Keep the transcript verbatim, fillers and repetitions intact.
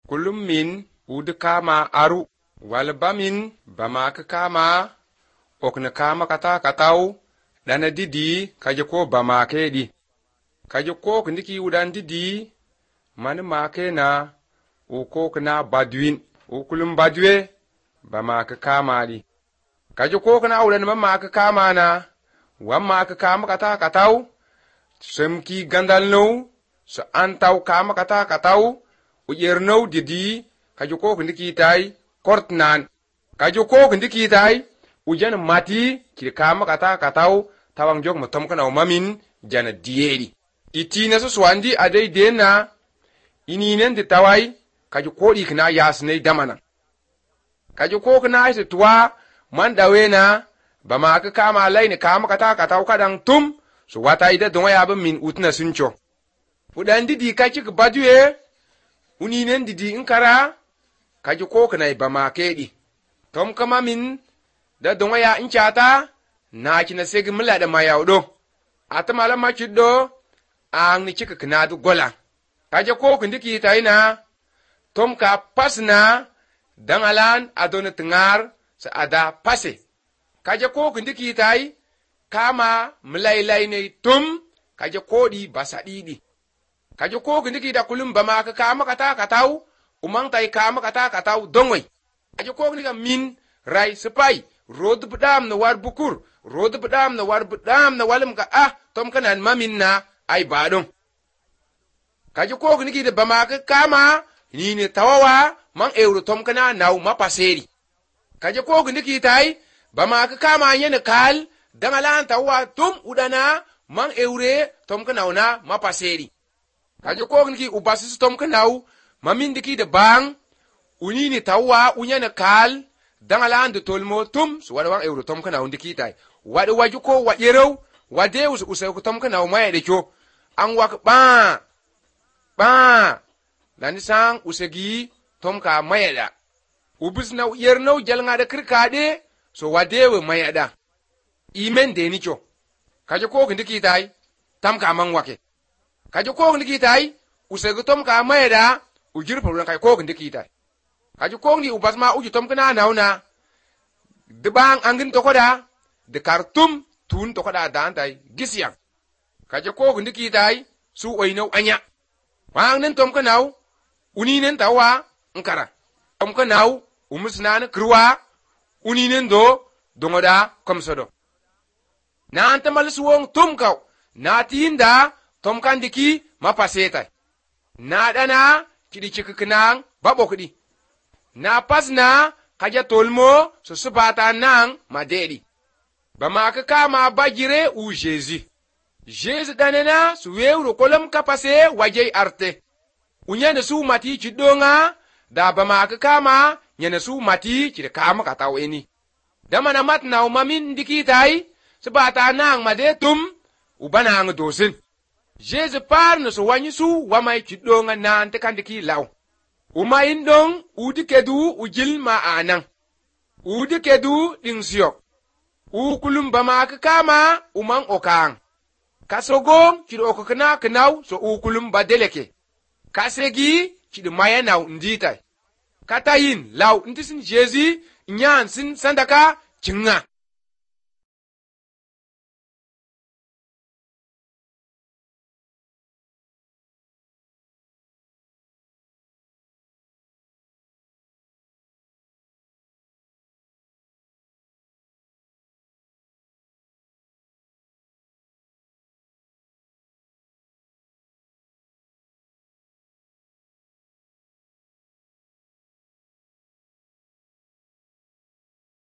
kulum min ud kama aru wal bamin bama ka kama okna kama kata katau dana didi kaje ko bama kedi kaje ko ndiki udan didi man ma na u ko kana badwin u kulum badwe bama ka kama di kaje ko kana udan mamma ka kama na wamma ka kama kata katau semki gandal no so antaw kama kata katau u yerno didi kaje ko ndiki tai kortnan kaje ko ndiki tai ujan mati ki kama kata katau tawang jog matom kana mamin jana dieri itina so swandi adai dena ininen de tawai kaje kodi kana yasne damana kaje ko kana ise tuwa man dawena bama ka kama laini kama kata katau kadang tum so wata ida donga yaba min utna suncho udan didi kaje ka badue uninen didi inkara kaje ko kana bama kedi tom kama min da donga ya inchata na kina segi mila da mayaudo atamala machido ang ni chika knadu gola kaje ko kindiki taina tom ka pasna dangalan adona tingar sa ada pase kaje ko kindiki tai kama milailai ne tum kaje kodi basadidi kaje ko kindiki da kulum bama ka kama kata katau umang tai kama kata katau dongoi kaje ko kindika min rai sepai rod bedam na war bukur rod bedam na war bedam na walim ka ah tom kanan mamin na ai badon kaje ko niki da bama ka kama ni ne tawawa man euro tom kana naw mapaseri kaje ko niki tai bama ka kama yene kal dangalan tawa tum udana man eure tom kana na mapaseri kaje ko niki ubasis tom kana mamin diki da bang unini tawa unyana kal dangalan de tolmo tum so wada wan euro tom kana undi kitai wada waju ko wajero wade us usai ko tom kana mai de kyo an wak ba ba lani sang usegi tom ka mai da ubis na yerno jalnga da kirkade so wade we mai da imen de ni kyo kaje ko undi kitai tam ka man wake kaje ko undi kitai usai tom ka mai da ujir problem kai ko undi kitai kaji kongi ubasma uji tom kana nauna de bang angin to koda de kartum tun to koda dantai gisyan kaji ko ndiki tai su oino anya wang nen tom kana uni nen tawa nkara tom kana umusnan kruwa uni nen do dongoda komsodo na antamal suwong tum kaw na tinda tom kan diki mapaseta na dana kidi cikkenang babokdi na pasna kaja tolmo so subata nang madedi bama ka kama bagire u Jésus Jésus danena su wewro kolom kapase waje arte unyane su mati chidonga da bama ka kama nyane su mati chide kama kataweni dama na mat na umamin dikitai subata nang madetum ubana ang dosin Jésus par no so wanyi su wamai chidonga na ante kandiki law uma indong udi kedu ujil ma anang udi kedu dingsio u kulum bama ka kama umang okang kasogong chido okokna knaw so u kulum badeleke kasegi chido maya naw ndita katayin law ntisin Jésus nyan sin sandaka chinga